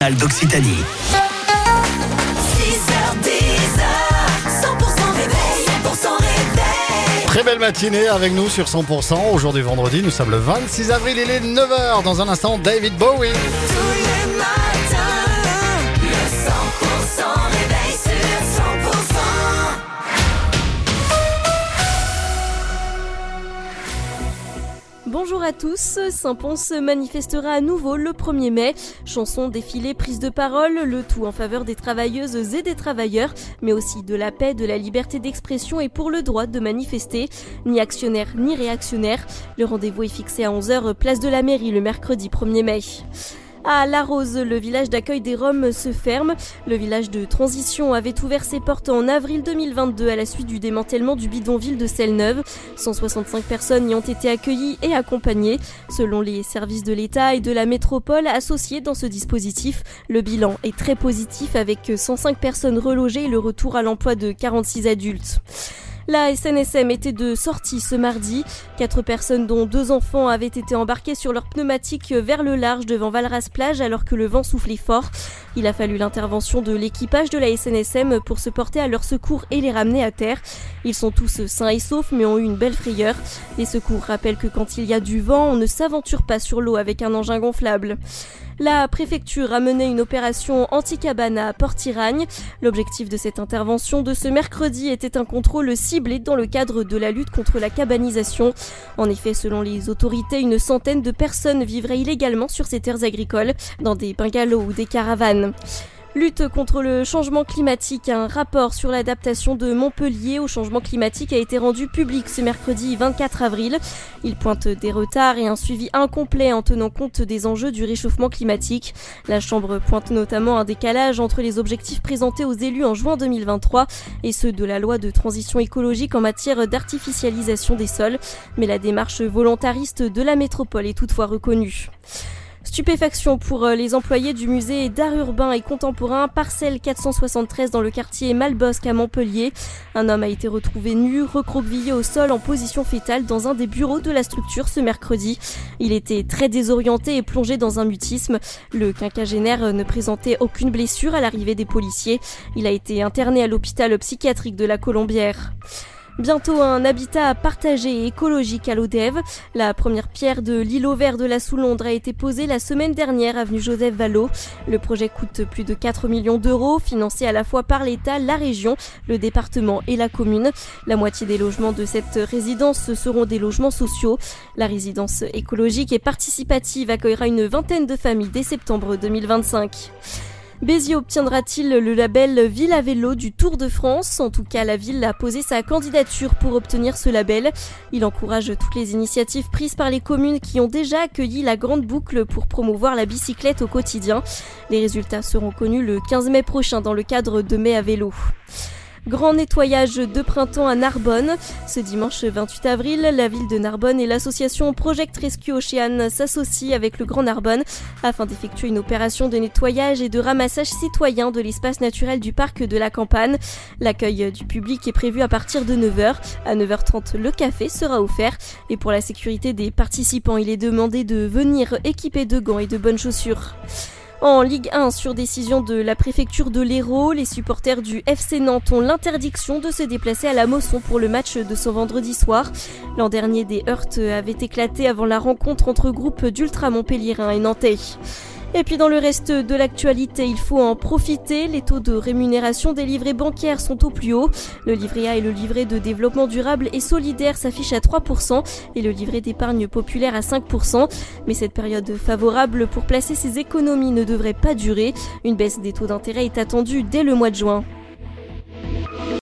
régionale d'Occitanie. 100% réveil. Très belle matinée avec nous sur 100%. Aujourd'hui vendredi, nous sommes le 26 avril, il est 9h. Dans un instant, David Bowie. Tous les matins, le 100% réveil sur 100%. Bonjour à tous, Saint-Pons se manifestera à nouveau le 1er mai. Chansons, défilés, prises de parole, le tout en faveur des travailleuses et des travailleurs, mais aussi de la paix, de la liberté d'expression et pour le droit de manifester. Ni actionnaire ni réactionnaire. Le rendez-vous est fixé à 11h, place de la mairie, le mercredi 1er mai. À La Rose, le village d'accueil des Roms se ferme. Le village de transition avait ouvert ses portes en avril 2022 à la suite du démantèlement du bidonville de Selle-Neuve. 165 personnes y ont été accueillies et accompagnées. Selon les services de l'État et de la métropole associés dans ce dispositif, le bilan est très positif avec 105 personnes relogées et le retour à l'emploi de 46 adultes. La SNSM était de sortie ce mardi. 4 personnes dont 2 enfants avaient été embarquées sur leur pneumatique vers le large devant Valras-Plage alors que le vent soufflait fort. Il a fallu l'intervention de l'équipage de la SNSM pour se porter à leur secours et les ramener à terre. Ils sont tous sains et saufs mais ont eu une belle frayeur. Les secours rappellent que quand il y a du vent, on ne s'aventure pas sur l'eau avec un engin gonflable. La préfecture a mené une opération anti-cabane à Port-Iragne. L'objectif de cette intervention de ce mercredi était un contrôle ciblé dans le cadre de la lutte contre la cabanisation. En effet, selon les autorités, une centaine de personnes vivraient illégalement sur ces terres agricoles, dans des bungalows ou des caravanes. Lutte contre le changement climatique. Un rapport sur l'adaptation de Montpellier au changement climatique a été rendu public ce mercredi 24 avril. Il pointe des retards et un suivi incomplet en tenant compte des enjeux du réchauffement climatique. La Chambre pointe notamment un décalage entre les objectifs présentés aux élus en juin 2023 et ceux de la loi de transition écologique en matière d'artificialisation des sols. Mais la démarche volontariste de la métropole est toutefois reconnue. Stupéfaction pour les employés du musée d'art urbain et contemporain Parcelle 473 dans le quartier Malbosque à Montpellier. Un homme a été retrouvé nu, recroquevillé au sol en position fétale dans un des bureaux de la structure ce mercredi. Il était très désorienté et plongé dans un mutisme. Le quinquagénaire ne présentait aucune blessure à l'arrivée des policiers. Il a été interné à l'hôpital psychiatrique de la Colombière. Bientôt un habitat partagé et écologique à l'Odève. La première pierre de l'îlot vert de la Sous-Londres a été posée la semaine dernière avenue Joseph Vallot. Le projet coûte plus de 4 millions d'euros, financé à la fois par l'État, la région, le département et la commune. La moitié des logements de cette résidence seront des logements sociaux. La résidence écologique et participative accueillera une vingtaine de familles dès septembre 2025. Béziers obtiendra-t-il le label Ville à vélo du Tour de France ? En tout cas, la ville a posé sa candidature pour obtenir ce label. Il encourage toutes les initiatives prises par les communes qui ont déjà accueilli la grande boucle pour promouvoir la bicyclette au quotidien. Les résultats seront connus le 15 mai prochain dans le cadre de Mai à vélo. Grand nettoyage de printemps à Narbonne. Ce dimanche 28 avril, la ville de Narbonne et l'association Project Rescue Ocean s'associent avec le Grand Narbonne afin d'effectuer une opération de nettoyage et de ramassage citoyen de l'espace naturel du parc de la Campagne. L'accueil du public est prévu à partir de 9h. À 9h30, le café sera offert. Et pour la sécurité des participants, il est demandé de venir équipés de gants et de bonnes chaussures. En Ligue 1, sur décision de la préfecture de l'Hérault, les supporters du FC Nantes ont l'interdiction de se déplacer à la Mosson pour le match de ce vendredi soir. L'an dernier, des heurts avaient éclaté avant la rencontre entre groupes d'ultra-montpelliérains et nantais. Et puis dans le reste de l'actualité, il faut en profiter. Les taux de rémunération des livrets bancaires sont au plus haut. Le livret A et le livret de développement durable et solidaire s'affichent à 3% et le livret d'épargne populaire à 5%. Mais cette période favorable pour placer ses économies ne devrait pas durer. Une baisse des taux d'intérêt est attendue dès le mois de juin.